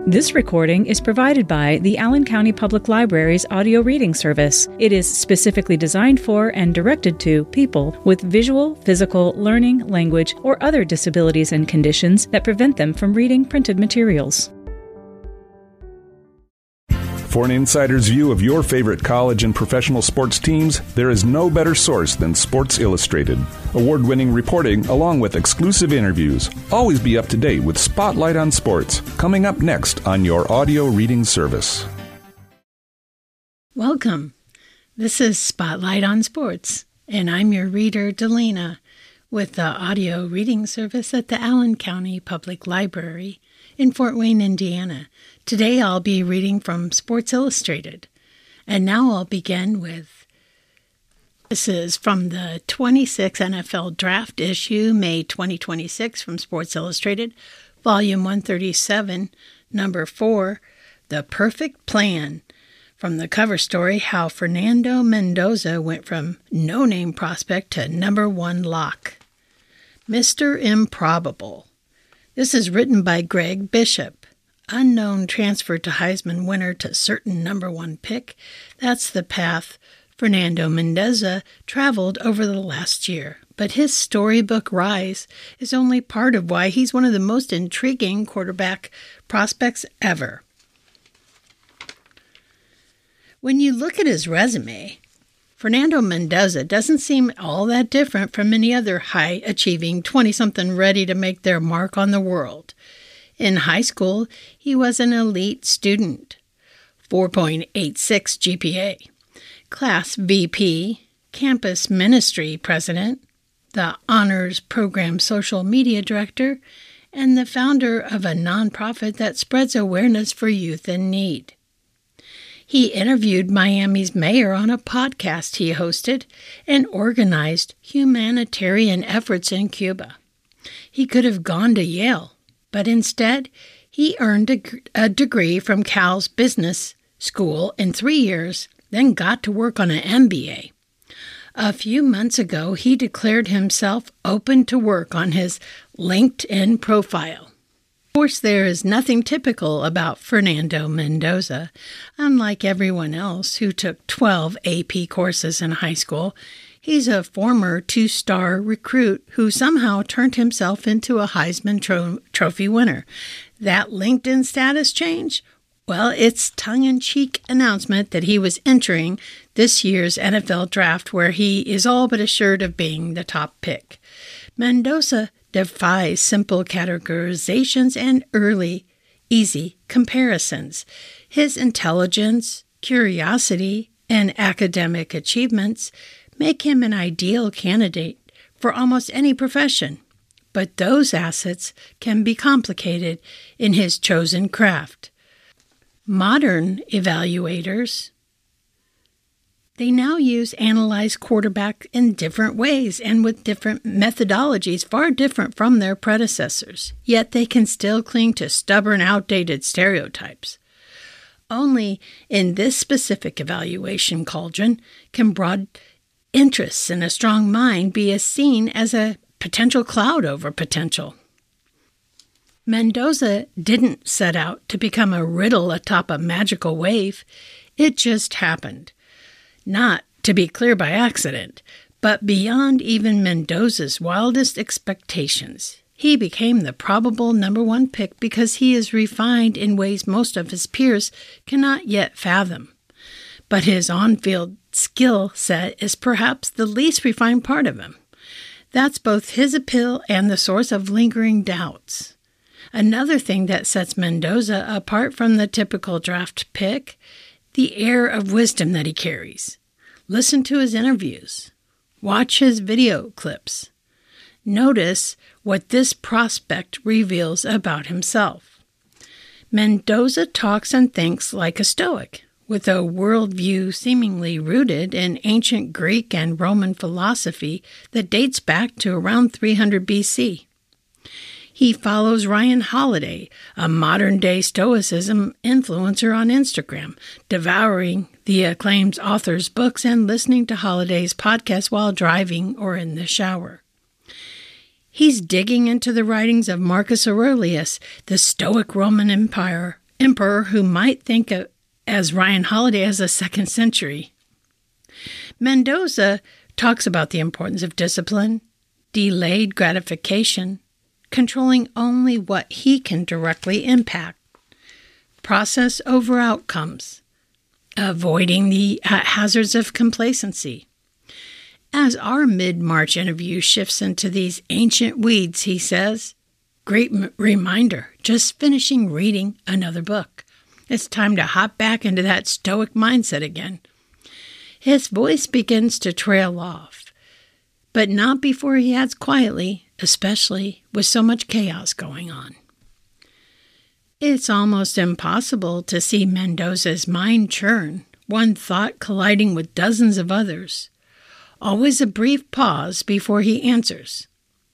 This recording is provided by the Allen County Public Library's audio reading service. It is specifically designed for and directed to people with visual, physical, learning, language, or other disabilities and conditions that prevent them from reading printed materials. For an insider's view of your favorite college and professional sports teams, there is no better source than Sports Illustrated. Award-winning reporting along with exclusive interviews. Always be up to date with Spotlight on Sports, coming up next on your audio reading service. Welcome. This is Spotlight on Sports, and I'm your reader, Delina, with the audio reading service at the Allen County Public Library in Fort Wayne, Indiana. Today I'll be reading from Sports Illustrated, and now I'll begin with, this is from the 26th NFL Draft issue, May 2026, from Sports Illustrated, Volume 137, Number 4, The Perfect Plan. From the cover story, how Fernando Mendoza went from no-name prospect to number 1 lock. Mr. Improbable. This is written by Greg Bishop. Unknown transfer to Heisman winner to certain number 1 pick. That's the path Fernando Mendoza traveled over the last year. But his storybook rise is only part of why he's one of the most intriguing quarterback prospects ever. When you look at his resume, Fernando Mendoza doesn't seem all that different from many other high-achieving 20-something ready to make their mark on the world. In high school, he was an elite student, 4.86 GPA, class VP, campus ministry president, the honors program social media director, and the founder of a nonprofit that spreads awareness for youth in need. He interviewed Miami's mayor on a podcast he hosted and organized humanitarian efforts in Cuba. He could have gone to Yale, but instead, he earned a degree from Cal's business school in 3 years, then got to work on an MBA. A few months ago, he declared himself open to work on his LinkedIn profile. Of course, there is nothing typical about Fernando Mendoza. Unlike everyone else who took 12 AP courses in high school, he's a former 2-star recruit who somehow turned himself into a Heisman Trophy winner. That LinkedIn status change? Well, it's tongue-in-cheek announcement that he was entering this year's NFL draft where he is all but assured of being the top pick. Mendoza defies simple categorizations and early, easy comparisons. His intelligence, curiosity, and academic achievements make him an ideal candidate for almost any profession, but those assets can be complicated in his chosen craft. Modern evaluators, they now analyze quarterback in different ways and with different methodologies far different from their predecessors, yet they can still cling to stubborn, outdated stereotypes. Only in this specific evaluation cauldron can broad interests and a strong mind be seen as a potential cloud over potential. Mendoza didn't set out to become a riddle atop a magical wave. It just happened. Not, to be clear, by accident, but beyond even Mendoza's wildest expectations. He became the probable number 1 pick because he is refined in ways most of his peers cannot yet fathom. But his on-field skill set is perhaps the least refined part of him. That's both his appeal and the source of lingering doubts. Another thing that sets Mendoza apart from the typical draft pick, the air of wisdom that he carries. Listen to his interviews. Watch his video clips. Notice what this prospect reveals about himself. Mendoza talks and thinks like a Stoic, with a worldview seemingly rooted in ancient Greek and Roman philosophy that dates back to around 300 BC. He follows Ryan Holiday, a modern-day Stoicism influencer on Instagram, devouring the acclaimed author's books and listening to Holiday's podcast while driving or in the shower. He's digging into the writings of Marcus Aurelius, the Stoic Roman Empire emperor who might think of as Ryan Holiday as a second century. Mendoza talks about the importance of discipline, delayed gratification, controlling only what he can directly impact, process over outcomes, avoiding the hazards of complacency. As our mid-March interview shifts into these ancient weeds, he says, great reminder, just finishing reading another book. It's time to hop back into that stoic mindset again. His voice begins to trail off, but not before he adds quietly, especially with so much chaos going on. It's almost impossible to see Mendoza's mind churn, one thought colliding with dozens of others. Always a brief pause before he answers.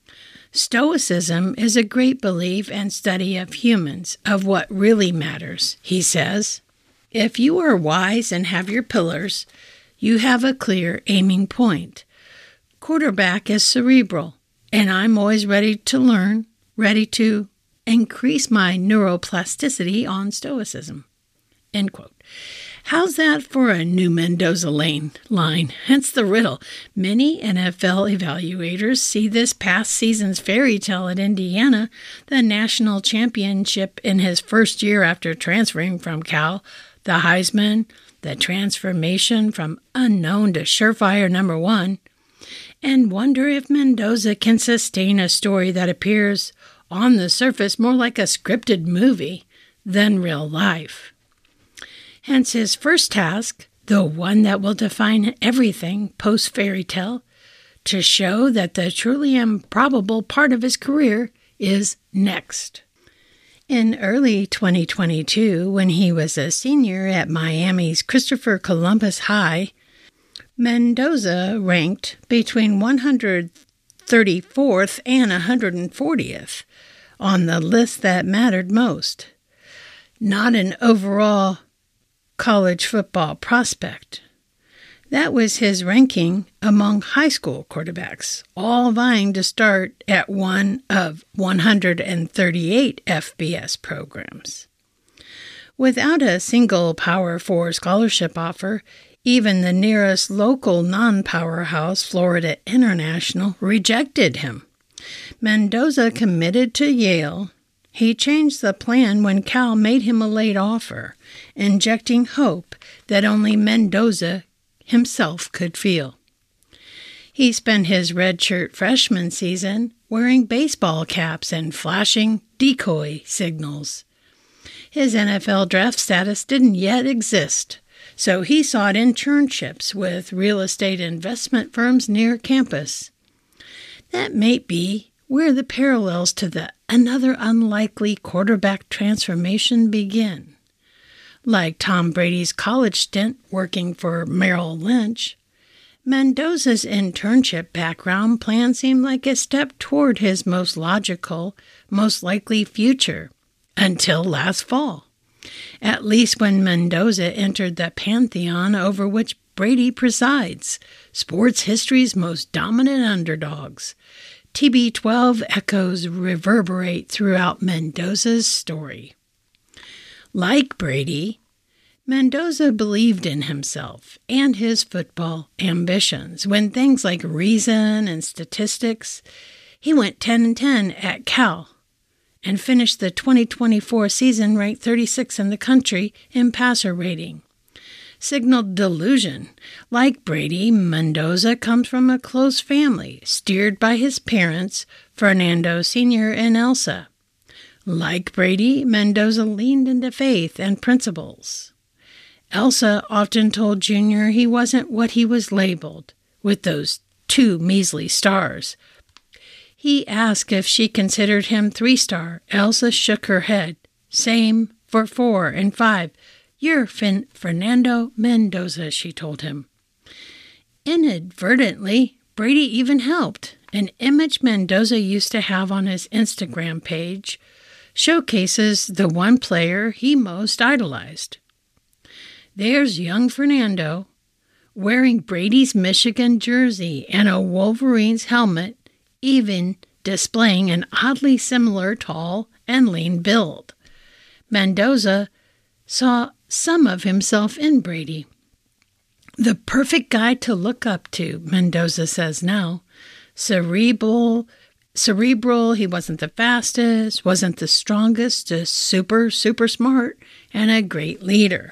Stoicism is a great belief and study of humans, of what really matters, he says. If you are wise and have your pillars, you have a clear aiming point. Quarterback is cerebral, and I'm always ready to learn, ready to increase my neuroplasticity on Stoicism. End quote. How's that for a new Mendoza line? Hence the riddle. Many NFL evaluators see this past season's fairy tale at Indiana, the national championship in his first year after transferring from Cal, the Heisman, the transformation from unknown to surefire number one, and wonder if Mendoza can sustain a story that appears on the surface more like a scripted movie than real life. Hence his first task, the one that will define everything post-fairy tale, to show that the truly improbable part of his career is next. In early 2022, when he was a senior at Miami's Christopher Columbus High, Mendoza ranked between 134th and 140th on the list that mattered most. Not an overall college football prospect. That was his ranking among high school quarterbacks, all vying to start at one of 138 FBS programs. Without a single Power 4 scholarship offer, even the nearest local non-powerhouse, Florida International, rejected him. Mendoza committed to Yale. He changed the plan when Cal made him a late offer, injecting hope that only Mendoza himself could feel. He spent his redshirt freshman season wearing baseball caps and flashing decoy signals. His NFL draft status didn't yet exist, so he sought internships with real estate investment firms near campus. That may be where the parallels to the another unlikely quarterback transformation begin. Like Tom Brady's college stint working for Merrill Lynch, Mendoza's internship background plan seemed like a step toward his most logical, most likely future, until last fall. At least when Mendoza entered the pantheon over which Brady presides, sports history's most dominant underdogs. TB12 echoes reverberate throughout Mendoza's story. Like Brady, Mendoza believed in himself and his football ambitions. When things like reason and statistics, he went 10-10 at Cal and finished the 2024 season ranked 36 in the country in passer rating. Signaled delusion. Like Brady, Mendoza comes from a close family, steered by his parents, Fernando Sr. and Elsa. Like Brady, Mendoza leaned into faith and principles. Elsa often told Junior he wasn't what he was labeled, with those 2 measly stars. He asked if she considered him 3-star. Elsa shook her head. Same for 4 and 5. You're Fernando Mendoza, she told him. Inadvertently, Brady even helped. An image Mendoza used to have on his Instagram page showcases the one player he most idolized. There's young Fernando, wearing Brady's Michigan jersey and a Wolverines helmet, even displaying an oddly similar tall and lean build. Mendoza saw some of himself in Brady. The perfect guy to look up to, Mendoza says now. Cerebral, he wasn't the fastest, wasn't the strongest, just super smart, and a great leader.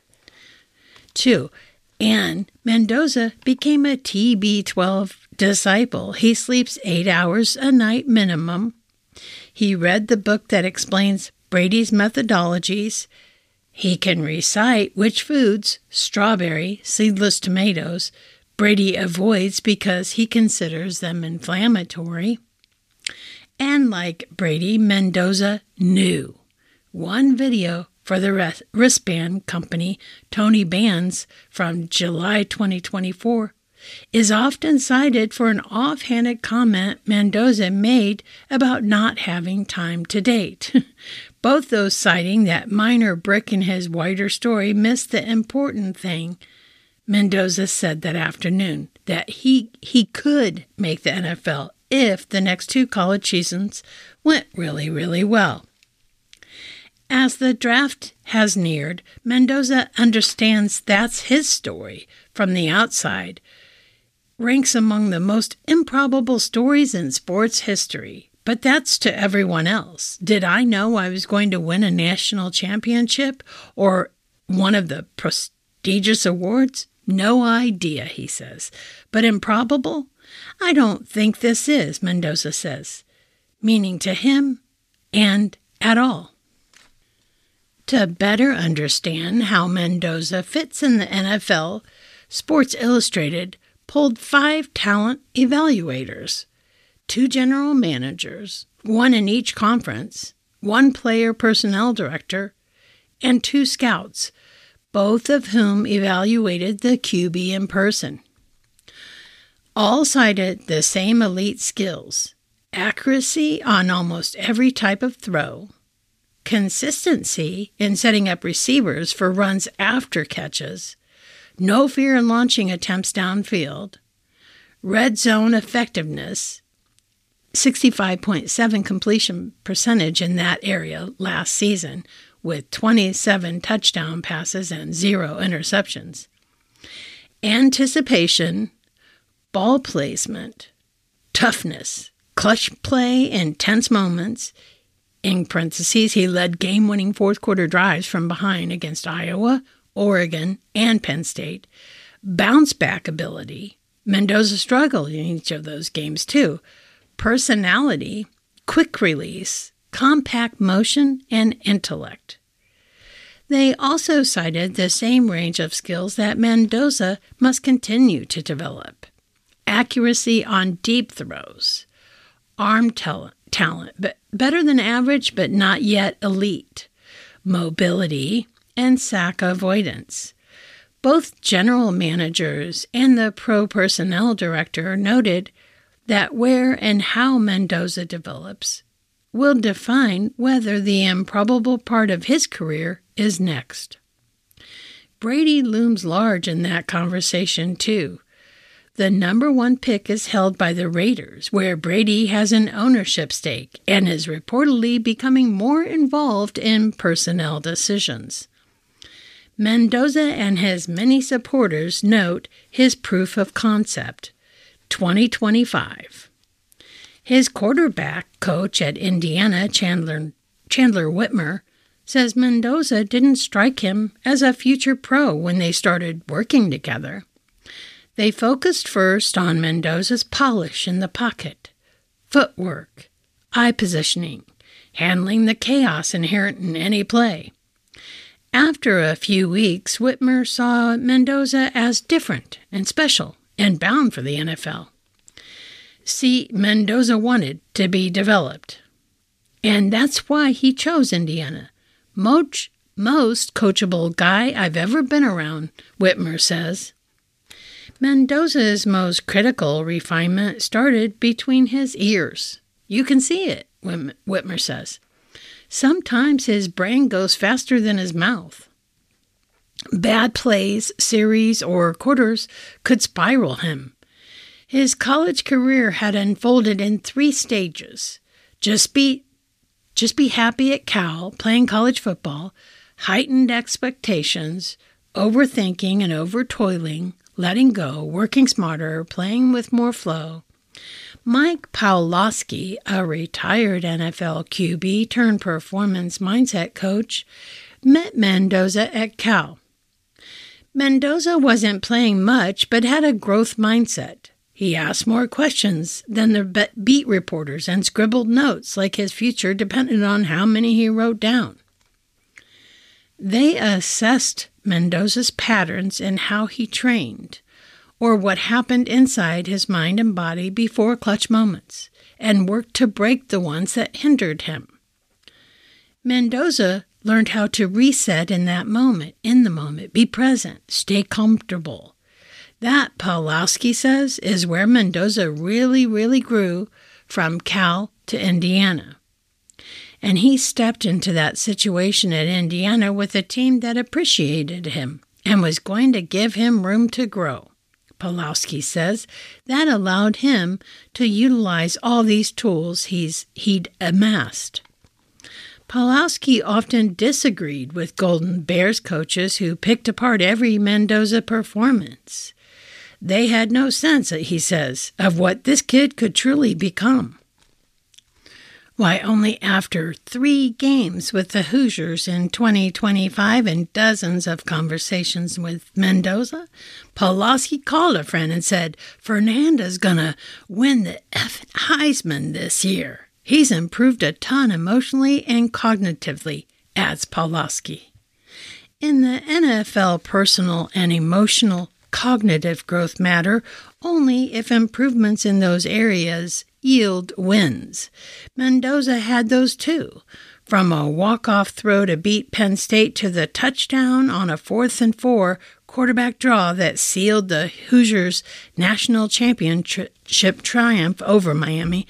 2. And Mendoza became a TB12 disciple. He sleeps 8 hours a night minimum. He read the book that explains Brady's methodologies. He can recite which foods, strawberry, seedless tomatoes, Brady avoids because he considers them inflammatory. And like Brady, Mendoza knew. One video for the wristband company, Tony Bands, from July 2024, is often cited for an offhanded comment Mendoza made about not having time to date. Both those citing that minor brick in his wider story missed the important thing. Mendoza said that afternoon that he could make the NFL if the next 2 college seasons went really, really well. As the draft has neared, Mendoza understands that's his story from the outside, ranks among the most improbable stories in sports history. But that's to everyone else. Did I know I was going to win a national championship or one of the prestigious awards? No idea, he says. But improbable? I don't think this is, Mendoza says, meaning to him and at all. To better understand how Mendoza fits in the NFL, Sports Illustrated pulled 5 talent evaluators, 2 general managers, 1 in each conference, 1 player personnel director, and 2 scouts, both of whom evaluated the QB in person. All cited the same elite skills: accuracy on almost every type of throw, consistency in setting up receivers for runs after catches, no fear in launching attempts downfield, red zone effectiveness, 65.7 completion percentage in that area last season, with 27 touchdown passes and 0 interceptions, anticipation, ball placement, toughness, clutch play in tense moments. In parentheses, he led game-winning fourth-quarter drives from behind against Iowa, Oregon, and Penn State. Bounce-back ability. Mendoza struggled in each of those games, too. Personality, quick release, compact motion, and intellect. They also cited the same range of skills that Mendoza must continue to develop. Accuracy on deep throws, arm talent, but better than average but not yet elite, mobility, and sack avoidance. Both general managers and the pro personnel director noted that where and how Mendoza develops will define whether the improbable part of his career is next. Brady looms large in that conversation, too. The number 1 pick is held by the Raiders, where Brady has an ownership stake and is reportedly becoming more involved in personnel decisions. Mendoza and his many supporters note his proof of concept, 2025. His quarterback coach at Indiana, Chandler Whitmer, says Mendoza didn't strike him as a future pro when they started working together. They focused first on Mendoza's polish in the pocket, footwork, eye positioning, handling the chaos inherent in any play. After a few weeks, Whitmer saw Mendoza as different and special and bound for the NFL. See, Mendoza wanted to be developed. And that's why he chose Indiana. Most coachable guy I've ever been around, Whitmer says. Mendoza's most critical refinement started between his ears. You can see it, Whitmer says. Sometimes his brain goes faster than his mouth. Bad plays, series, or quarters could spiral him. His college career had unfolded in 3 stages. Just be happy at Cal, playing college football, heightened expectations, overthinking and over-toiling, letting go, working smarter, playing with more flow. Mike Pawlowski, a retired NFL QB turned performance mindset coach, met Mendoza at Cal. Mendoza wasn't playing much, but had a growth mindset. He asked more questions than the beat reporters and scribbled notes like his future depended on how many he wrote down. They assessed Mendoza's patterns in how he trained, or what happened inside his mind and body before clutch moments, and worked to break the ones that hindered him. Mendoza learned how to reset in the moment, be present, stay comfortable. That, Pawlowski says, is where Mendoza really grew from Cal to Indiana. And he stepped into that situation at Indiana with a team that appreciated him and was going to give him room to grow. Pawlowski says that allowed him to utilize all these tools he'd amassed. Pawlowski often disagreed with Golden Bears coaches who picked apart every Mendoza performance. They had no sense, he says, of what this kid could truly become. Why, only after 3 games with the Hoosiers in 2025 and dozens of conversations with Mendoza, Pawlowski called a friend and said, "Fernando's gonna win the Heisman this year. He's improved a ton emotionally and cognitively," adds Pawlowski. In the NFL, personal and emotional cognitive growth matter only if improvements in those areas yield wins. Mendoza had those too, from a walk-off throw to beat Penn State to the touchdown on a 4th and 4 quarterback draw that sealed the Hoosiers' national championship triumph over Miami.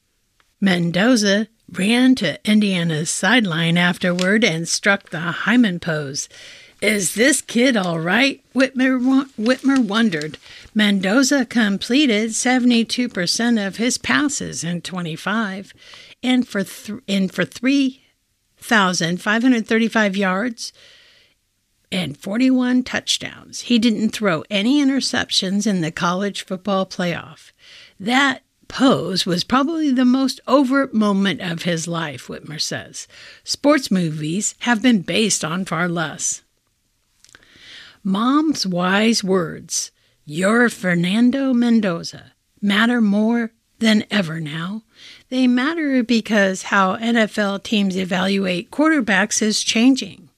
Mendoza ran to Indiana's sideline afterward and struck the Hyman pose. Is this kid all right? Whitmer wondered. Mendoza completed 72% of his passes in 25, and for 3,535 yards and 41 touchdowns. He didn't throw any interceptions in the college football playoff. That pose was probably the most overt moment of his life, Whitmer says. Sports movies have been based on far less. Mom's wise words, "Your Fernando Mendoza," matter more than ever now. They matter because how NFL teams evaluate quarterbacks is changing.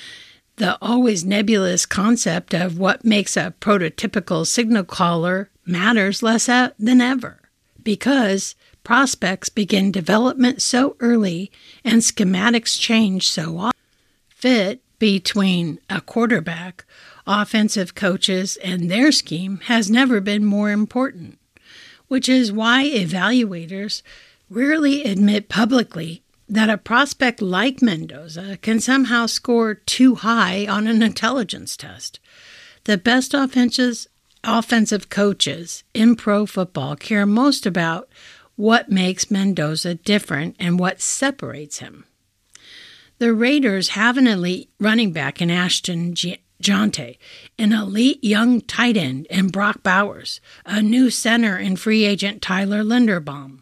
The always nebulous concept of what makes a prototypical signal caller matters less than ever, because prospects begin development so early and schematics change so often. Fit between a quarterback, offensive coaches, and their scheme has never been more important, which is why evaluators rarely admit publicly that a prospect like Mendoza can somehow score too high on an intelligence test. The best offensive coaches in pro football care most about what makes Mendoza different and what separates him. The Raiders have an elite running back in Ashton Jonte, an elite young tight end in Brock Bowers, a new center in free agent Tyler Linderbaum,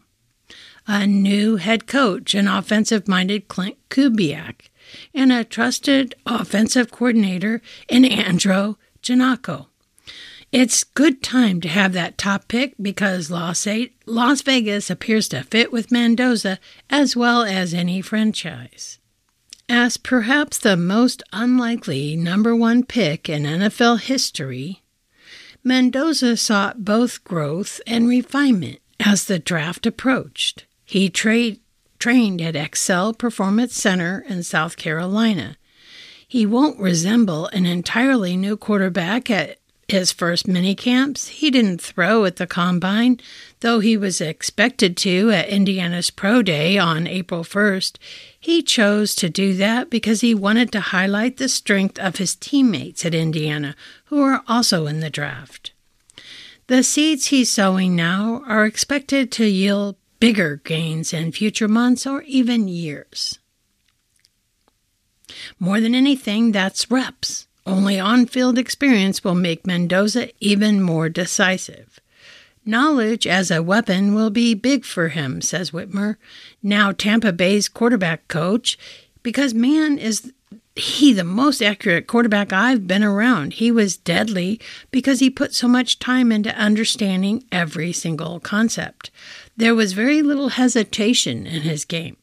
a new head coach and offensive-minded Clint Kubiak, and a trusted offensive coordinator in Andrew Janocko. It's good time to have that top pick because Las Vegas appears to fit with Mendoza as well as any franchise. As perhaps the most unlikely number 1 pick in NFL history, Mendoza sought both growth and refinement as the draft approached. He trained at Excel Performance Center in South Carolina. He won't resemble an entirely new quarterback at his first minicamps. He didn't throw at the combine, though he was expected to at Indiana's Pro Day on April 1st. He chose to do that because he wanted to highlight the strength of his teammates at Indiana, who are also in the draft. The seeds he's sowing now are expected to yield bigger gains in future months or even years. More than anything, that's reps. Only on-field experience will make Mendoza even more decisive. Knowledge as a weapon will be big for him, says Whitmer, now Tampa Bay's quarterback coach, because man, is he the most accurate quarterback I've been around. He was deadly because he put so much time into understanding every single concept. There was very little hesitation in his game.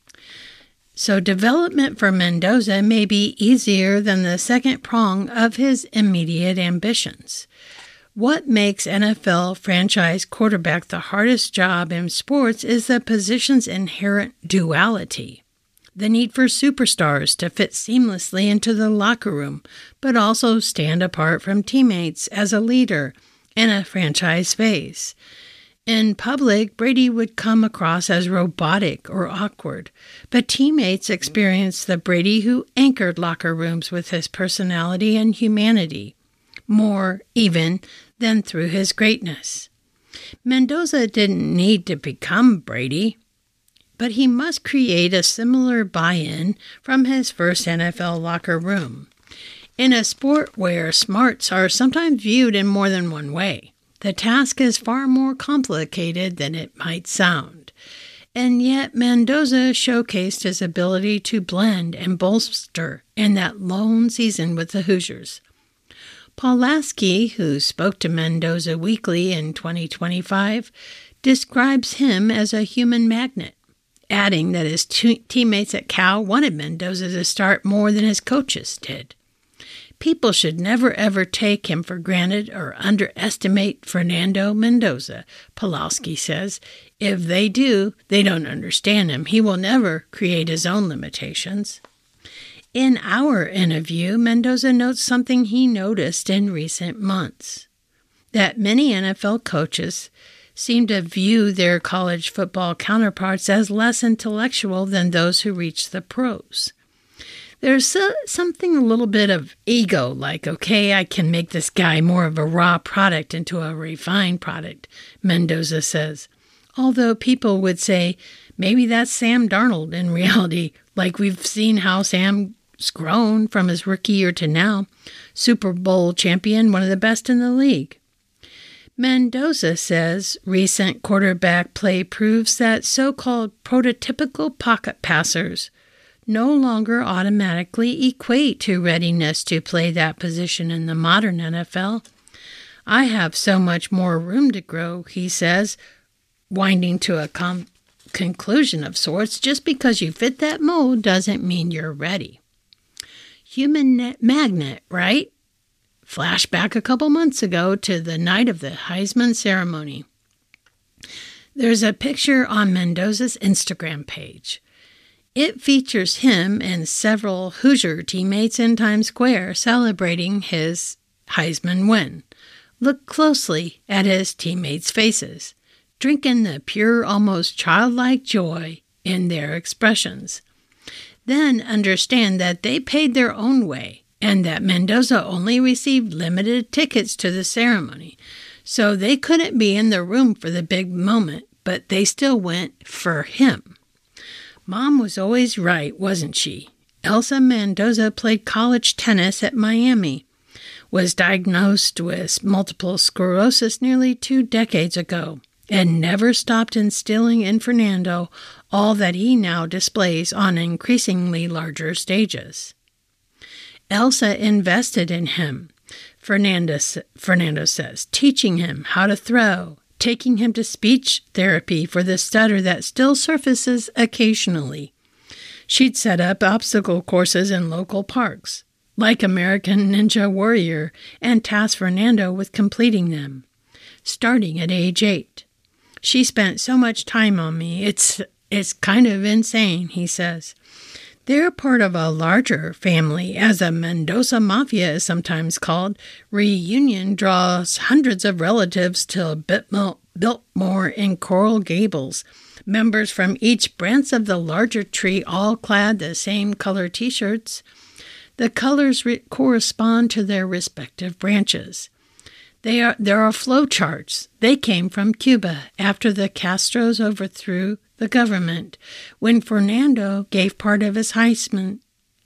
So development for Mendoza may be easier than the second prong of his immediate ambitions. What makes NFL franchise quarterback the hardest job in sports is the position's inherent duality. The need for superstars to fit seamlessly into the locker room, but also stand apart from teammates as a leader and a franchise face. In public, Brady would come across as robotic or awkward, but teammates experienced the Brady who anchored locker rooms with his personality and humanity, more even than through his greatness. Mendoza didn't need to become Brady, but he must create a similar buy-in from his first NFL locker room. In a sport where smarts are sometimes viewed in more than one way, the task is far more complicated than it might sound. And yet Mendoza showcased his ability to blend and bolster in that lone season with the Hoosiers. Paul Lasky, who spoke to Mendoza Weekly in 2025, describes him as a human magnet, adding that his teammates at Cal wanted Mendoza to start more than his coaches did. People should never ever take him for granted or underestimate Fernando Mendoza, Pawlowski says. If they do, they don't understand him. He will never create his own limitations. In our interview, Mendoza notes something he noticed in recent months, that many NFL coaches seem to view their college football counterparts as less intellectual than those who reach the pros. There's something a little bit of ego, like, okay, I can make this guy more of a raw product into a refined product, Mendoza says. Although people would say, maybe that's Sam Darnold in reality, like we've seen how Sam's grown from his rookie year to now, Super Bowl champion, one of the best in the league. Mendoza says recent quarterback play proves that so-called prototypical pocket passers no longer automatically equate to readiness to play that position in the modern NFL. I have so much more room to grow, he says, winding to a conclusion of sorts. Just because you fit that mold doesn't mean you're ready. Human magnet, right? Flashback a couple months ago to the night of the Heisman ceremony. There's a picture on Mendoza's Instagram page. It features him and several Hoosier teammates in Times Square celebrating his Heisman win. Look closely at his teammates' faces, drinking the pure, almost childlike joy in their expressions. Then understand that they paid their own way and that Mendoza only received limited tickets to the ceremony, so they couldn't be in the room for the big moment, but they still went for him. Mom was always right, wasn't she? Elsa Mendoza played college tennis at Miami, was diagnosed with multiple sclerosis nearly 2 decades ago, and never stopped instilling in Fernando all that he now displays on increasingly larger stages. Elsa invested in him, Fernando says, teaching him how to throw, taking him to speech therapy for the stutter that still surfaces occasionally. She'd set up obstacle courses in local parks, like American Ninja Warrior, and tasked Fernando with completing them, starting at age 8. She spent so much time on me, it's kind of insane, he says. They're part of a larger family, as a Mendoza Mafia is sometimes called. Reunion draws hundreds of relatives to Biltmore in Coral Gables. Members from each branch of the larger tree all clad the same color T-shirts. The colors correspond to their respective branches. There are flow charts. They came from Cuba after the Castros overthrew the government, when Fernando gave part of his Heisman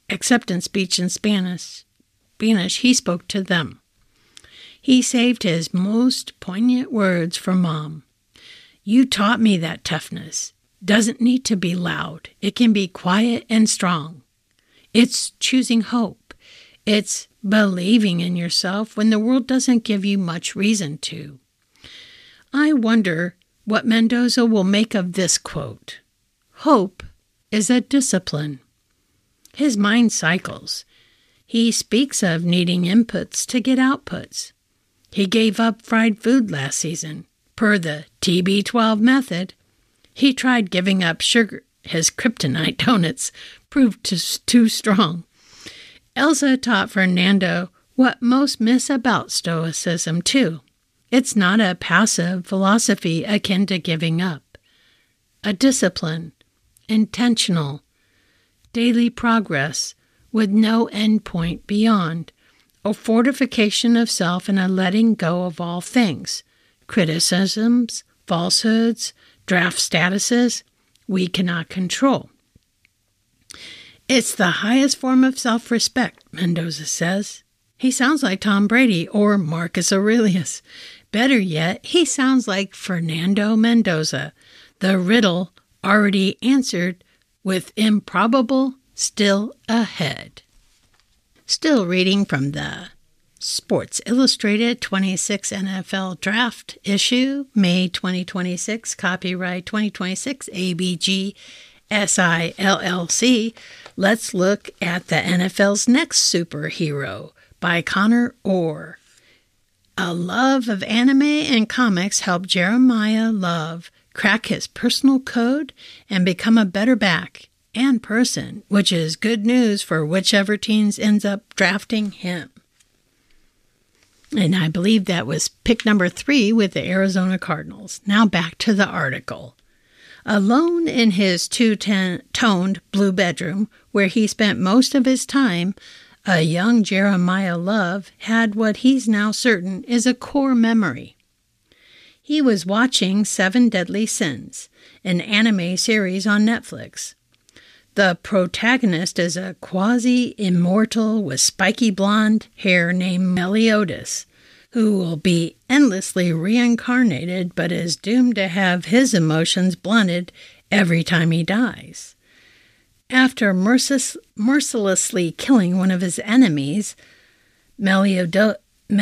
acceptance speech in Spanish, he spoke to them. He saved his most poignant words for Mom. "You taught me that toughness doesn't need to be loud. It can be quiet and strong. It's choosing hope. It's believing in yourself when the world doesn't give you much reason to." I wonder what Mendoza will make of this quote. Hope is a discipline. His mind cycles. He speaks of needing inputs to get outputs. He gave up fried food last season, per the TB12 method. He tried giving up sugar. His kryptonite donuts proved too strong. Elsa taught Fernando what most miss about Stoicism, too. It's not a passive philosophy akin to giving up. A discipline, intentional, daily progress with no endpoint beyond, a fortification of self and a letting go of all things, criticisms, falsehoods, draft statuses we cannot control. It's the highest form of self-respect, Mendoza says. He sounds like Tom Brady or Marcus Aurelius. Better yet, he sounds like Fernando Mendoza, the riddle already answered with improbable still ahead. Still reading from the Sports Illustrated 26 NFL Draft issue, May 2026, copyright 2026, ABG SI LLC. Let's look at the NFL's next superhero by Connor Orr. A love of anime and comics helped Jeremiah Love crack his personal code and become a better back and person, which is good news for whichever teams ends up drafting him. And I believe that was pick number 3 with the Arizona Cardinals. Now back to the article. Alone in his two-toned blue bedroom, where he spent most of his time, a young Jeremiah Love had what he's now certain is a core memory. He was watching 7 Deadly Sins, an anime series on Netflix. The protagonist is a quasi-immortal with spiky blonde hair named Meliodas, who will be endlessly reincarnated but is doomed to have his emotions blunted every time he dies. After mercilessly killing one of his enemies, Meliodas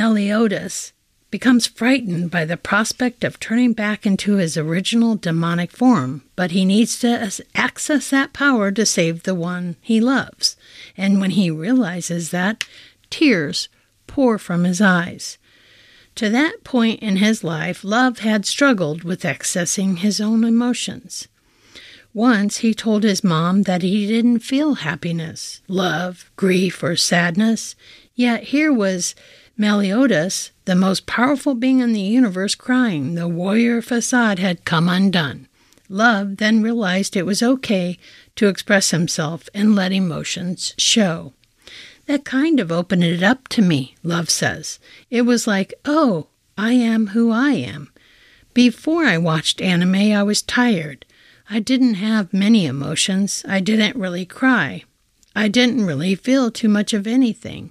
becomes frightened by the prospect of turning back into his original demonic form, but he needs to access that power to save the one he loves. And when he realizes that, tears pour from his eyes. To that point in his life, Love had struggled with accessing his own emotions. Once he told his mom that he didn't feel happiness, love, grief, or sadness, yet here was Meliodas, the most powerful being in the universe, crying. The warrior facade had come undone. Love then realized it was okay to express himself and let emotions show. That kind of opened it up to me, Love says. It was like, oh, I am who I am. Before I watched anime, I was tired. I didn't have many emotions. I didn't really cry. I didn't really feel too much of anything.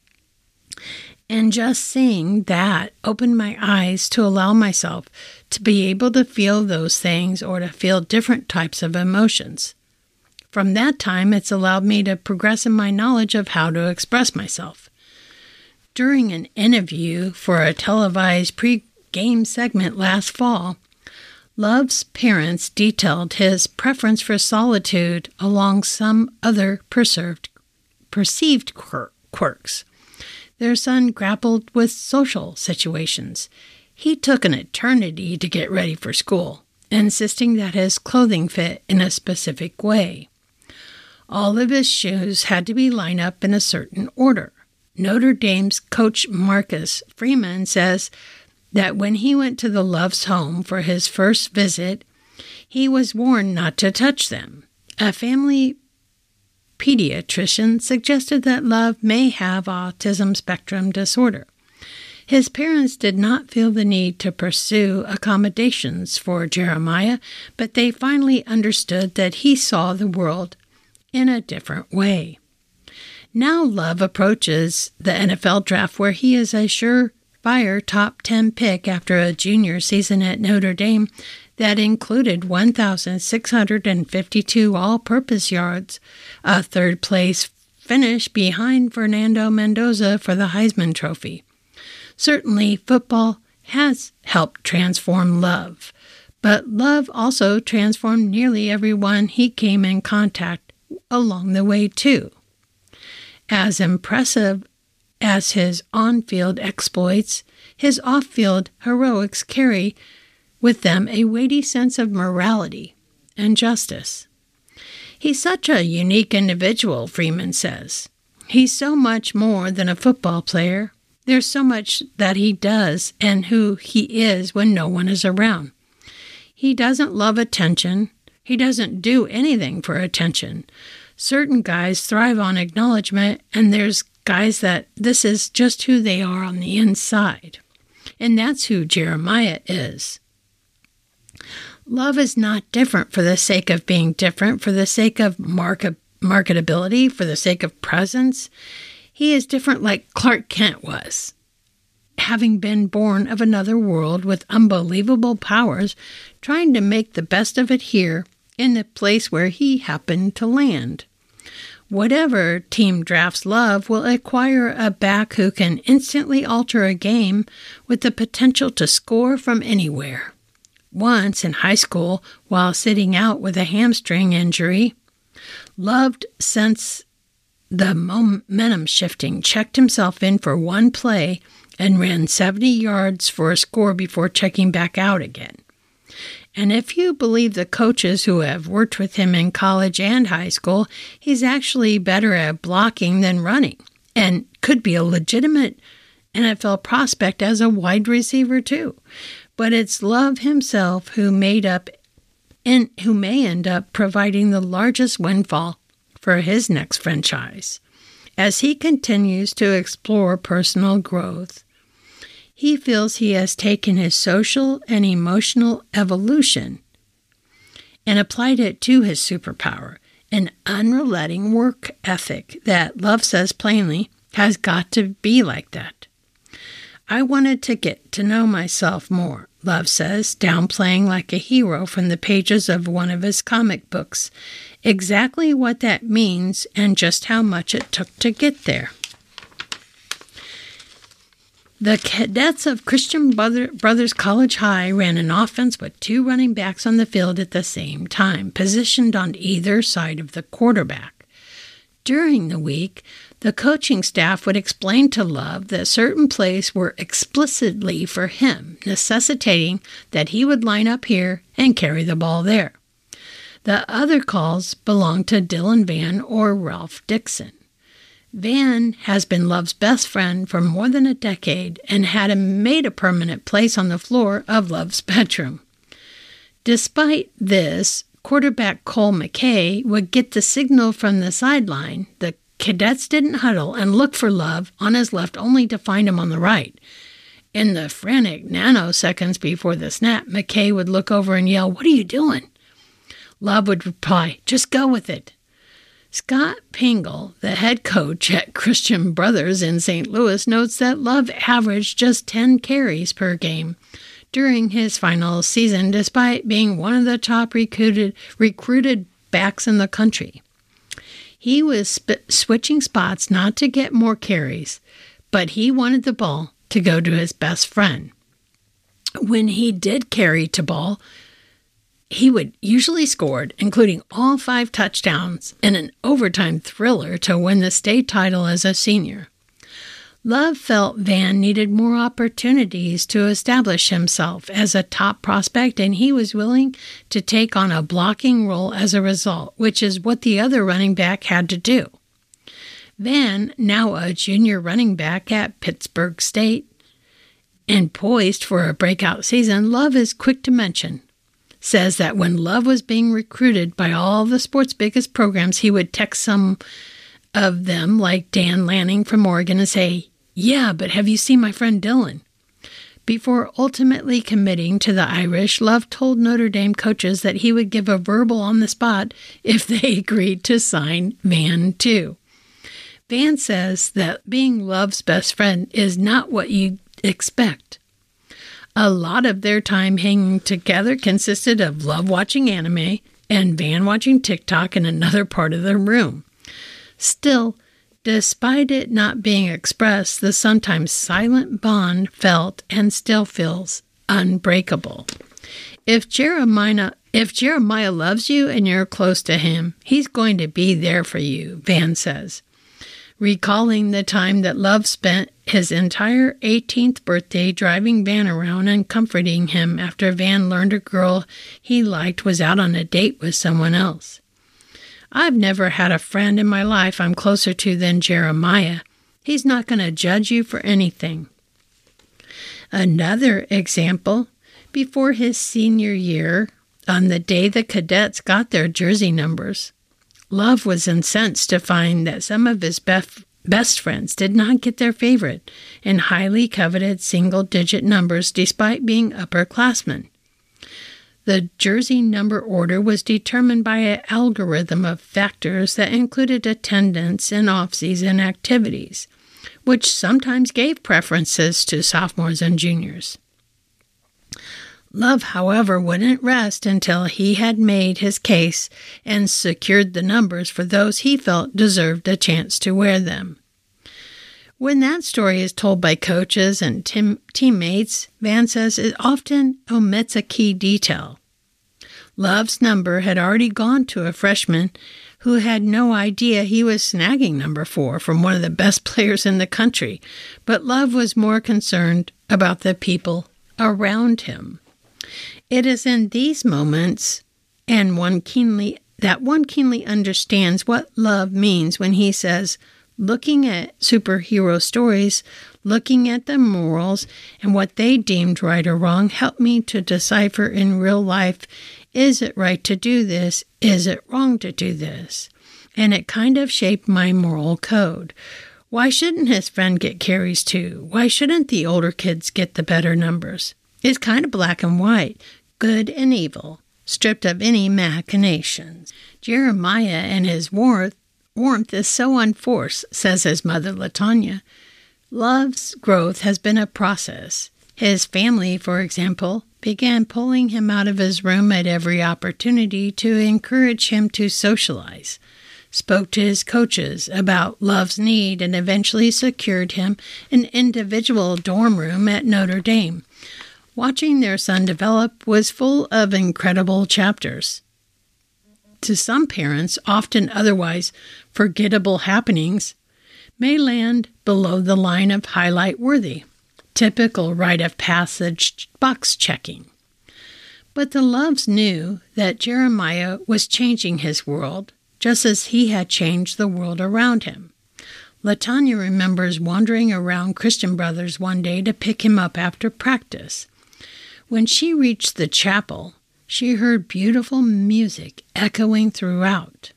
And just seeing that opened my eyes to allow myself to be able to feel those things or to feel different types of emotions. From that time, it's allowed me to progress in my knowledge of how to express myself. During an interview for a televised pre-game segment last fall, Love's parents detailed his preference for solitude along some other perceived quirks. Their son grappled with social situations. He took an eternity to get ready for school, insisting that his clothing fit in a specific way. All of his shoes had to be lined up in a certain order. Notre Dame's coach Marcus Freeman says that when he went to the Love's home for his first visit, he was warned not to touch them. A family pediatrician suggested that Love may have autism spectrum disorder. His parents did not feel the need to pursue accommodations for Jeremiah, but they finally understood that he saw the world in a different way. Now Love approaches the NFL draft where he is a surefire top 10 pick after a junior season at Notre Dame that included 1,652 all-purpose yards, a third-place finish behind Fernando Mendoza for the Heisman Trophy. Certainly, football has helped transform Love, but Love also transformed nearly everyone he came in contact along the way, too. As impressive as his on-field exploits, his off-field heroics carry with them a weighty sense of morality and justice. He's such a unique individual, Freeman says. He's so much more than a football player. There's so much that he does and who he is when no one is around. He doesn't love attention. He doesn't do anything for attention. Certain guys thrive on acknowledgement, and there's guys that this is just who they are on the inside. And that's who Jeremiah is. Love is not different for the sake of being different, for the sake of marketability, for the sake of presence. He is different like Clark Kent was, having been born of another world with unbelievable powers, trying to make the best of it here in the place where he happened to land. Whatever team drafts Love will acquire a back who can instantly alter a game with the potential to score from anywhere. Once in high school, while sitting out with a hamstring injury, Love, since the momentum shifting, checked himself in for one play and ran 70 yards for a score before checking back out again. And if you believe the coaches who have worked with him in college and high school, he's actually better at blocking than running and could be a legitimate NFL prospect as a wide receiver too. But it's Love himself who may end up providing the largest windfall for his next franchise. As he continues to explore personal growth, he feels he has taken his social and emotional evolution and applied it to his superpower, an unrelenting work ethic that Love says plainly has got to be like that. I wanted to get to know myself more, Love says, downplaying like a hero from the pages of one of his comic books, exactly what that means and just how much it took to get there. The cadets of Christian Brothers College High ran an offense with two running backs on the field at the same time, positioned on either side of the quarterback. During the week, the coaching staff would explain to Love that certain plays were explicitly for him, necessitating that he would line up here and carry the ball there. The other calls belonged to Dylan Van or Ralph Dixon. Van has been Love's best friend for more than a decade and had made a permanent place on the floor of Love's bedroom. Despite this, quarterback Cole McKay would get the signal from the sideline. The cadets didn't huddle and look for Love on his left only to find him on the right. In the frantic nanoseconds before the snap, McKay would look over and yell, "What are you doing?" Love would reply, "Just go with it." Scott Pingle, the head coach at Christian Brothers in St. Louis, notes that Love averaged just 10 carries per game during his final season, despite being one of the top recruited backs in the country. He was switching spots not to get more carries, but he wanted the ball to go to his best friend. When he did carry to ball, he would usually scored, including all 5 touchdowns and an overtime thriller to win the state title as a senior. Love felt Van needed more opportunities to establish himself as a top prospect, and he was willing to take on a blocking role as a result, which is what the other running back had to do. Van, now a junior running back at Pittsburgh State and poised for a breakout season, Love is quick to mention, says that when Love was being recruited by all the sports' biggest programs, he would text some of them, like Dan Lanning from Oregon, and say, "Yeah, but have you seen my friend Dylan?" Before ultimately committing to the Irish, Love told Notre Dame coaches that he would give a verbal on the spot if they agreed to sign Van too. Van says that being Love's best friend is not what you expect. A lot of their time hanging together consisted of Love watching anime and Van watching TikTok in another part of the room. Still, despite it not being expressed, the sometimes silent bond felt and still feels unbreakable. If Jeremiah loves you and you're close to him, he's going to be there for you, Van says. Recalling the time that Love spent his entire 18th birthday driving Van around and comforting him after Van learned a girl he liked was out on a date with someone else. I've never had a friend in my life I'm closer to than Jeremiah. He's not going to judge you for anything. Another example, before his senior year, on the day the cadets got their jersey numbers, Love was incensed to find that some of his best friends did not get their favorite and highly coveted single-digit numbers despite being upperclassmen. The jersey number order was determined by an algorithm of factors that included attendance and off-season activities, which sometimes gave preferences to sophomores and juniors. Love, however, wouldn't rest until he had made his case and secured the numbers for those he felt deserved a chance to wear them. When that story is told by coaches and teammates, Van says it often omits a key detail. Love's number had already gone to a freshman who had no idea he was snagging number 4 from one of the best players in the country, but Love was more concerned about the people around him. It is in these moments and one keenly understands what Love means when he says, looking at superhero stories, looking at the morals and what they deemed right or wrong helped me to decipher in real life, is it right to do this? Is it wrong to do this? And it kind of shaped my moral code. Why shouldn't his friend get carries too? Why shouldn't the older kids get the better numbers? It's kind of black and white, good and evil, stripped of any machinations. Jeremiah and his warmth is so unforced, says his mother, LaTanya. Love's growth has been a process. His family, for example, began pulling him out of his room at every opportunity to encourage him to socialize, spoke to his coaches about Love's need, and eventually secured him an individual dorm room at Notre Dame. Watching their son develop was full of incredible chapters. To some parents, often otherwise forgettable happenings may land below the line of highlight worthy, typical rite of passage box checking. But the Loves knew that Jeremiah was changing his world, just as he had changed the world around him. LaTanya remembers wandering around Christian Brothers one day to pick him up after practice. When she reached the chapel, she heard beautiful music echoing throughout.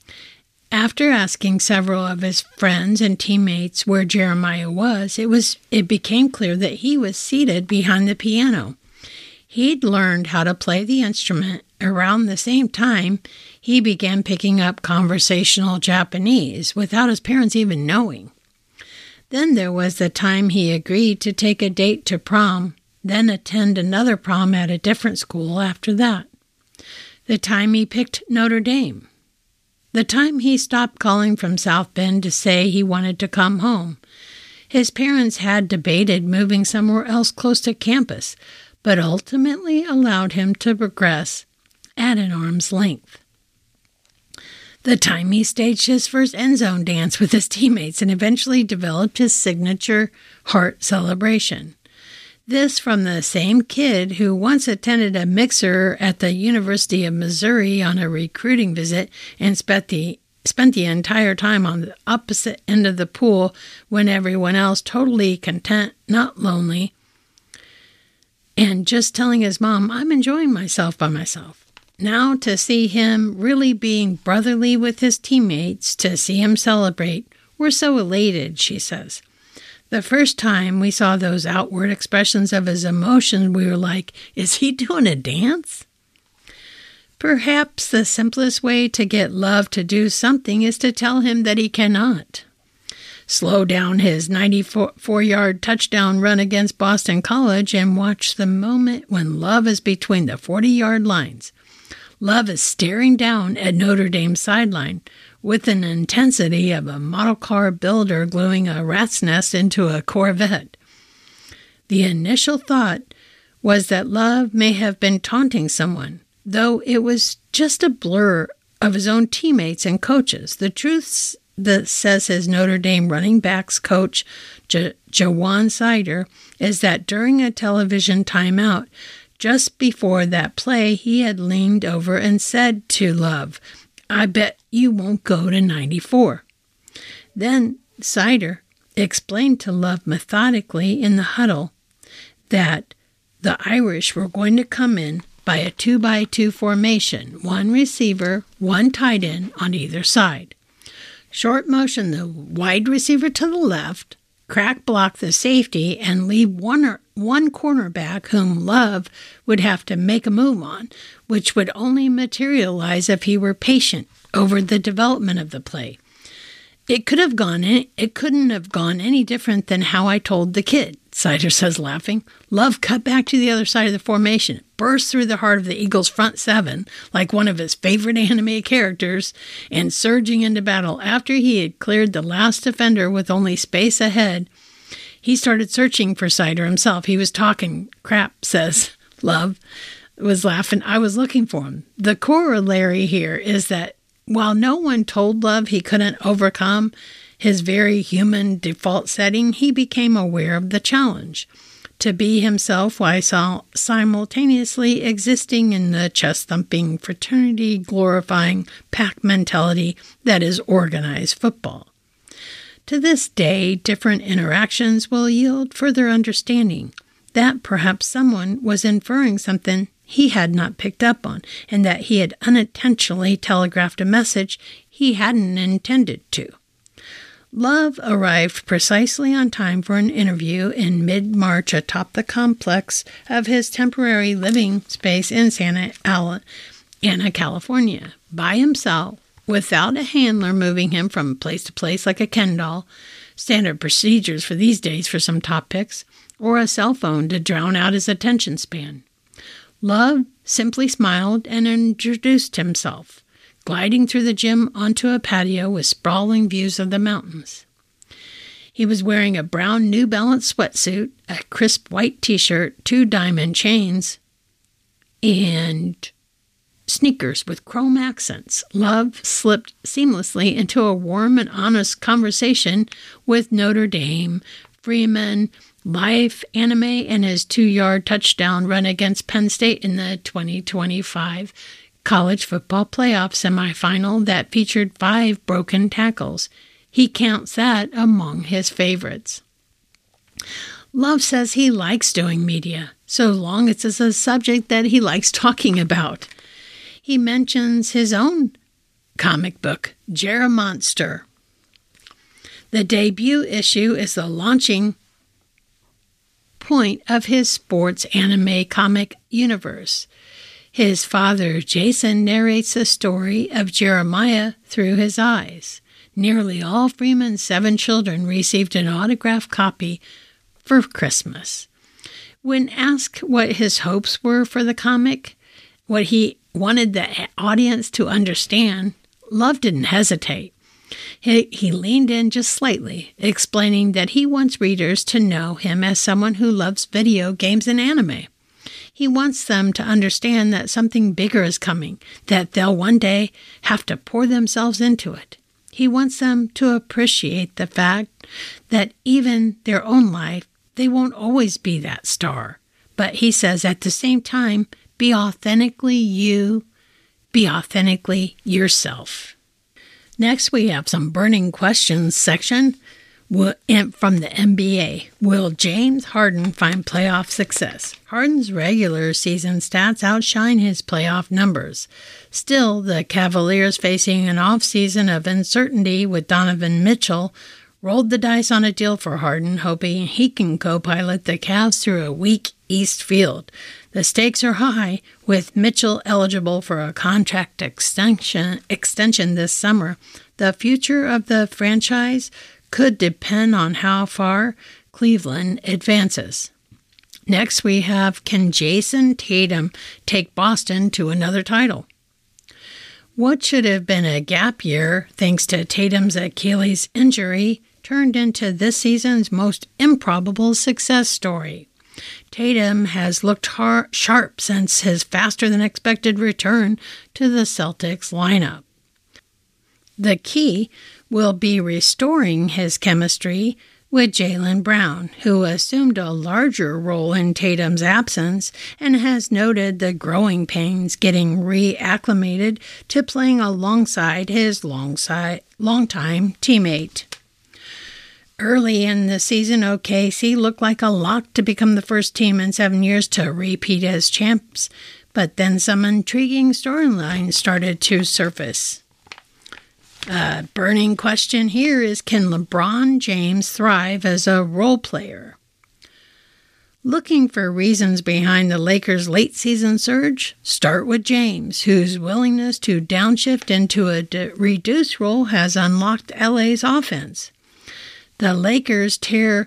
After asking several of his friends and teammates where Jeremiah was, it became clear that he was seated behind the piano. He'd learned how to play the instrument. Around the same time, he began picking up conversational Japanese without his parents even knowing. Then there was the time he agreed to take a date to prom, then attend another prom at a different school after that. The time he picked Notre Dame. The time he stopped calling from South Bend to say he wanted to come home. His parents had debated moving somewhere else close to campus, but ultimately allowed him to progress at an arm's length. The time he staged his first end zone dance with his teammates and eventually developed his signature heart celebration. This from the same kid who once attended a mixer at the University of Missouri on a recruiting visit and spent the entire time on the opposite end of the pool when everyone else totally content, not lonely, and just telling his mom, I'm enjoying myself by myself. Now to see him really being brotherly with his teammates, to see him celebrate, we're so elated, she says. The first time we saw those outward expressions of his emotions, we were like, is he doing a dance? Perhaps the simplest way to get Love to do something is to tell him that he cannot. Slow down his 94-yard touchdown run against Boston College and watch the moment when Love is between the 40-yard lines. Love is staring down at Notre Dame's sideline with an intensity of a model car builder gluing a rat's nest into a Corvette. The initial thought was that Love may have been taunting someone, though it was just a blur of his own teammates and coaches. The truth that says his Notre Dame running backs coach, Ja'Juan Seider, is that during a television timeout, just before that play, he had leaned over and said to Love, "I bet you won't go to 94. Then Seider explained to Love methodically in the huddle that the Irish were going to come in by a 2-by-2 formation, one receiver, one tight end on either side. Short motion the wide receiver to the left, crack block the safety, and leave one cornerback whom Love would have to make a move on, which would only materialize if he were patient over the development of the play. It couldn't have gone any different than how I told the kid," Seider says, laughing. Love cut back to the other side of the formation, burst through the heart of the Eagles' front seven like one of his favorite anime characters, and surging into battle after he had cleared the last defender with only space ahead, he started searching for Seider himself. "He was talking crap," says Love, was laughing. "I was looking for him." The corollary here is that while no one told Love he couldn't overcome his very human default setting, he became aware of the challenge to be himself while simultaneously existing in the chest-thumping, fraternity-glorifying pack mentality that is organized football. To this day, different interactions will yield further understanding that perhaps someone was inferring something he had not picked up on, and that he had unintentionally telegraphed a message he hadn't intended to. Love arrived precisely on time for an interview in mid-March atop the complex of his temporary living space in Santa Ana, California, by himself, without a handler moving him from place to place like a Ken doll, standard procedures for these days for some top picks, or a cell phone to drown out his attention span. Love simply smiled and introduced himself, gliding through the gym onto a patio with sprawling views of the mountains. He was wearing a brown New Balance sweatsuit, a crisp white t-shirt, 2 diamond chains, and sneakers with chrome accents. Love slipped seamlessly into a warm and honest conversation with Notre Dame, Freeman, life, anime, and his 2-yard touchdown run against Penn State in the 2025 college football playoff semifinal that featured 5 broken tackles. He counts that among his favorites. Love says he likes doing media, so long as it's a subject that he likes talking about. He mentions his own comic book, Jerrymonster. The debut issue is the launching point of his sports anime comic universe. His father, Jason, narrates the story of Jeremiah through his eyes. Nearly all Freeman's 7 children received an autographed copy for Christmas. When asked what his hopes were for the comic, what he wanted the audience to understand, Love didn't hesitate. He leaned in just slightly, explaining that he wants readers to know him as someone who loves video games and anime. He wants them to understand that something bigger is coming, that they'll one day have to pour themselves into it. He wants them to appreciate the fact that even their own life, they won't always be that star. But he says at the same time, be authentically you, be authentically yourself. Next, we have some burning questions section from the NBA. Will James Harden find playoff success? Harden's regular season stats outshine his playoff numbers. Still, the Cavaliers, facing an offseason of uncertainty with Donovan Mitchell, rolled the dice on a deal for Harden, hoping he can co-pilot the Cavs through a weak East field. The stakes are high, with Mitchell eligible for a contract extension this summer. The future of the franchise could depend on how far Cleveland advances. Next, we have, can Jason Tatum take Boston to another title? What should have been a gap year, thanks to Tatum's Achilles injury, turned into this season's most improbable success story. Tatum has looked sharp since his faster-than-expected return to the Celtics lineup. The key will be restoring his chemistry with Jaylen Brown, who assumed a larger role in Tatum's absence and has noted the growing pains getting reacclimated to playing alongside his longtime teammate. Early in the season, OKC looked like a lock to become the first team in 7 years to repeat as champs, but then some intriguing storylines started to surface. A burning question here is, can LeBron James thrive as a role player? Looking for reasons behind the Lakers' late-season surge? Start with James, whose willingness to downshift into a reduced role has unlocked LA's offense. The Lakers' tear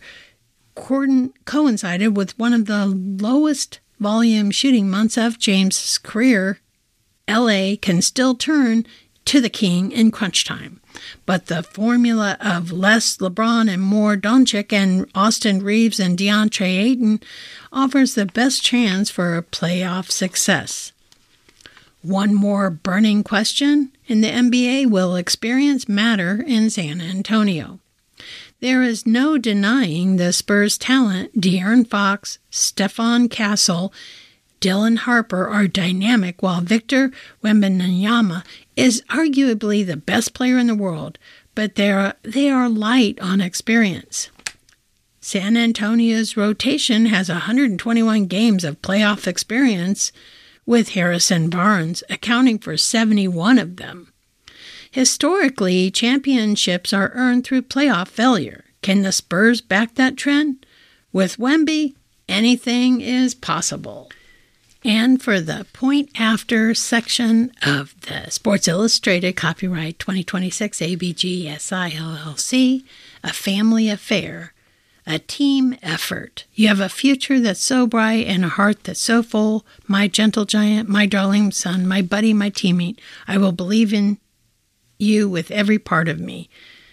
coincided with one of the lowest volume shooting months of James' career. LA can still turn to the king in crunch time, but the formula of less LeBron and more Doncic and Austin Reeves and DeAndre Ayton offers the best chance for a playoff success. One more burning question in the NBA: will experience matter in San Antonio? There is no denying the Spurs' talent. De'Aaron Fox, Stephon Castle, Dylan Harper are dynamic, while Victor Wembanyama is arguably the best player in the world, but they are light on experience. San Antonio's rotation has 121 games of playoff experience, with Harrison Barnes accounting for 71 of them. Historically, championships are earned through playoff failure. Can the Spurs back that trend? With Wemby, anything is possible. And for the point after section of the Sports Illustrated copyright 2026 ABG SI LLC, a family affair, a team effort. You have a future that's so bright and a heart that's so full. My gentle giant, my darling son, my buddy, my teammate, I will believe in you with every part of me.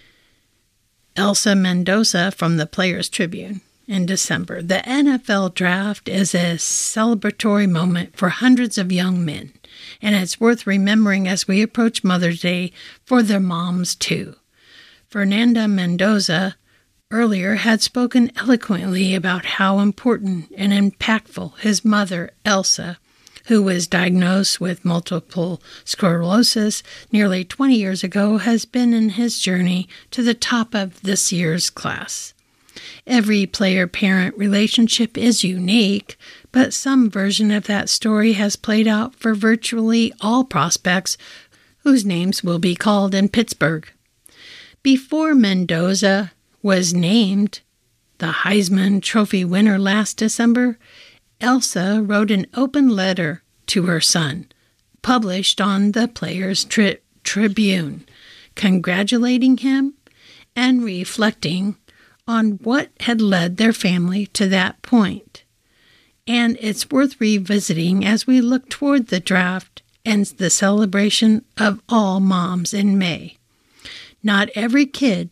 Elsa Mendoza from the Players Tribune. In December, the NFL Draft is a celebratory moment for hundreds of young men, and it's worth remembering as we approach Mother's Day for their moms, too. Fernanda Mendoza earlier had spoken eloquently about how important and impactful his mother, Elsa, who was diagnosed with multiple sclerosis nearly 20 years ago, has been in his journey to the top of this year's class. Every player-parent relationship is unique, but some version of that story has played out for virtually all prospects whose names will be called in Pittsburgh. Before Mendoza was named the Heisman Trophy winner last December, Elsa wrote an open letter to her son, published on the Players Tribune, congratulating him and reflecting on what had led their family to that point. And it's worth revisiting as we look toward the draft and the celebration of all moms in May. Not every kid,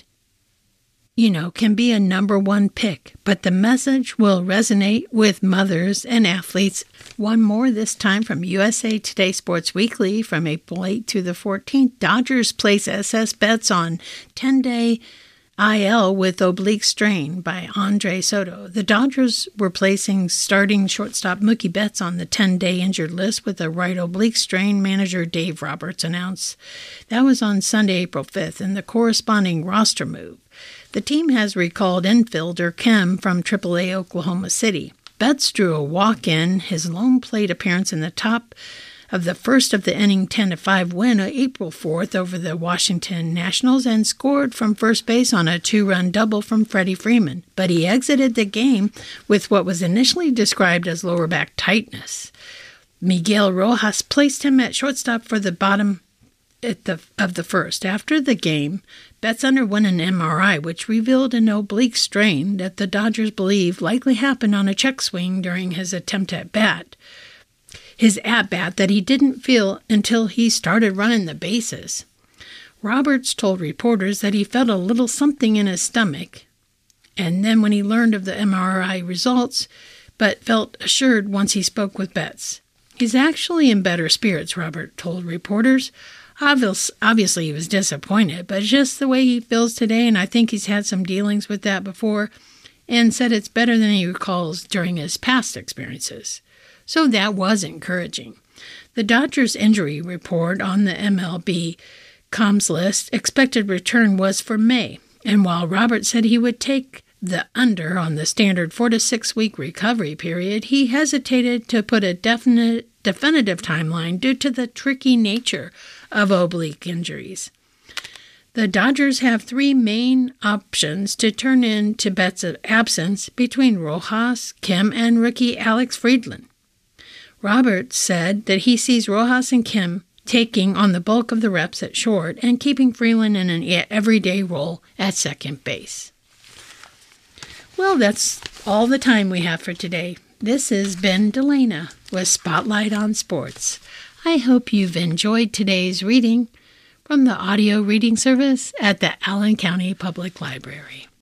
can be a number one pick, but the message will resonate with mothers and athletes. One more, this time from USA Today Sports Weekly, from April 8th to the 14th. Dodgers place SS bets on 10-day IL with oblique strain by Andre Soto. The Dodgers were placing starting shortstop Mookie Betts on the 10-day injured list with a right oblique strain, manager Dave Roberts announced. That was on Sunday, April 5th, in the corresponding roster move. The team has recalled infielder Kim from AAA Oklahoma City. Betts drew a walk-in, his lone plate appearance in the top of the first of the inning 10-5 win on April 4th over the Washington Nationals, and scored from first base on a 2-run double from Freddie Freeman. But he exited the game with what was initially described as lower back tightness. Miguel Rojas placed him at shortstop for the bottom of the first. After the game, Betts underwent an MRI, which revealed an oblique strain that the Dodgers believe likely happened on a check swing during his attempt at bat. His at-bat that he didn't feel until he started running the bases. Roberts told reporters that he felt a little something in his stomach, and then when he learned of the MRI results, but felt assured once he spoke with Betts. He's actually in better spirits, Robert told reporters. Obviously, he was disappointed, but it's just the way he feels today, and I think he's had some dealings with that before, and said it's better than he recalls during his past experiences. So that was encouraging. The Dodgers' injury report on the MLB.com's list expected return was for May, and while Robert said he would take the under on the standard 4 to 6 week recovery period, he hesitated to put a definitive timeline due to the tricky nature of oblique injuries. The Dodgers have 3 main options to turn into Betts' absence between Rojas, Kim, and rookie Alex Friedland. Roberts said that he sees Rojas and Kim taking on the bulk of the reps at short and keeping Freeland in an everyday role at second base. Well, that's all the time we have for today. This is Ben Delana with Spotlight on Sports. I hope you've enjoyed today's reading from the audio reading service at the Allen County Public Library.